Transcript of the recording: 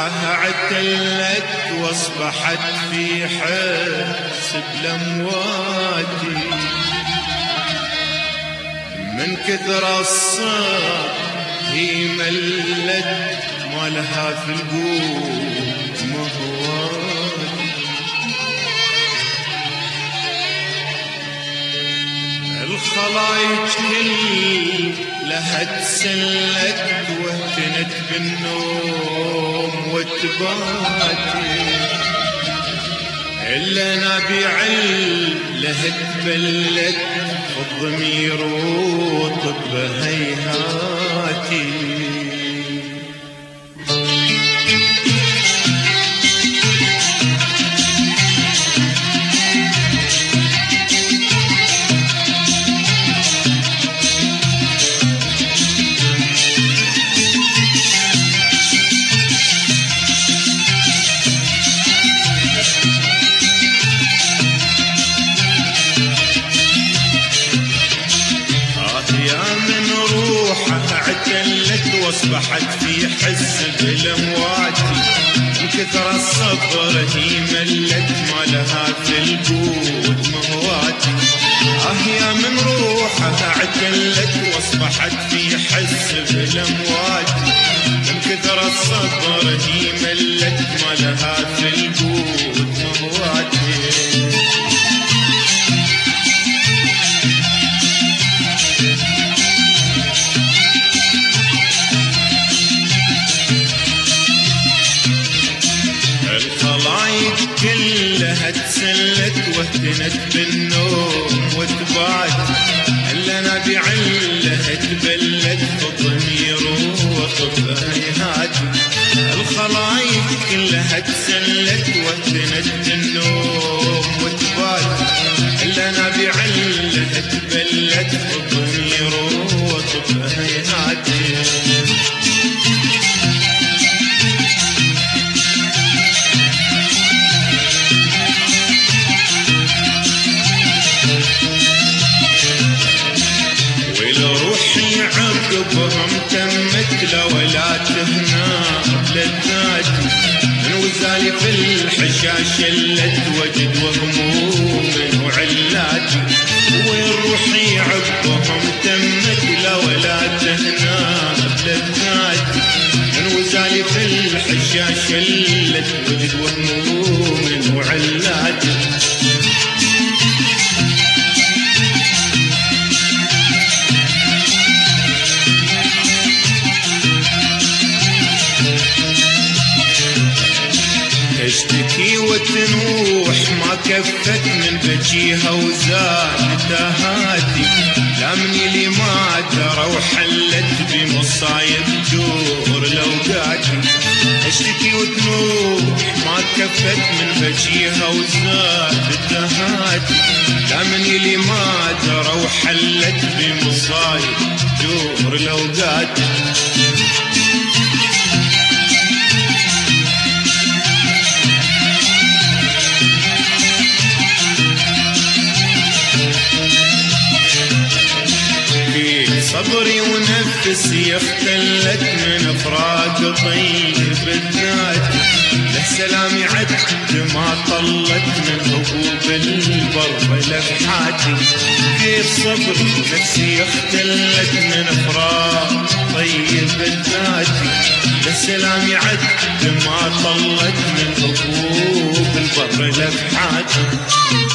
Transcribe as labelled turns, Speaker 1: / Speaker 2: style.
Speaker 1: روحها اعتلت واصبحت في حس بلمواتي من كثر الصبر هي ملت ما لها في القوت مهواتي الخلايج كلها تسلت واهتنت بالنوم وتباتي إلا نبيع له تبلت الضمير وطب هيهاتي اعتلت واصبحت في حس بالامواتي من كثر الصبر هي ملت ما لها في القوت مهواتي يا من روحها اعتلت واصبحت في حس بالامواتي من كثر الصبر هي ملت ما لها في القوت مهواتي كلها تسلت واهتنت بالنوم وتبات الا نبيع لها تبلت بضمير وطب هيهاتي الخلايق كلها تسلت واهتنت بالنوم وتبات الا نبيع لها تبلت بضمير وطب هيهاتي عقبهم تمت لولا تهنا بلذاتي من وزالي في الحشا شلت وجد وهموم وعلاتي وين روحي عقبهم تمت لولا تهنا بلذاتي من وزالي في الحشا شلت وجد وهموم وعلاتي تشتكي وتنوح ما كفت من بجيها وزاد تهاتي لا مني لي ما ترى وحلت بمصايب دور لوقاتي تشتكي وتنوح ما كفت من بجيها وزاد تهاتي لا مني لي ما ترى وحلت بمصايب دور لوقاتي صبري ونفسي اختلت من فراق طيب الذات له سلامي عد ما طلت من هبوب البر لفحاتي كيف صبري ونفسي اختلت من فراق طيب الذات له سلامي عد ما طلت من هبوب البر لفحاتي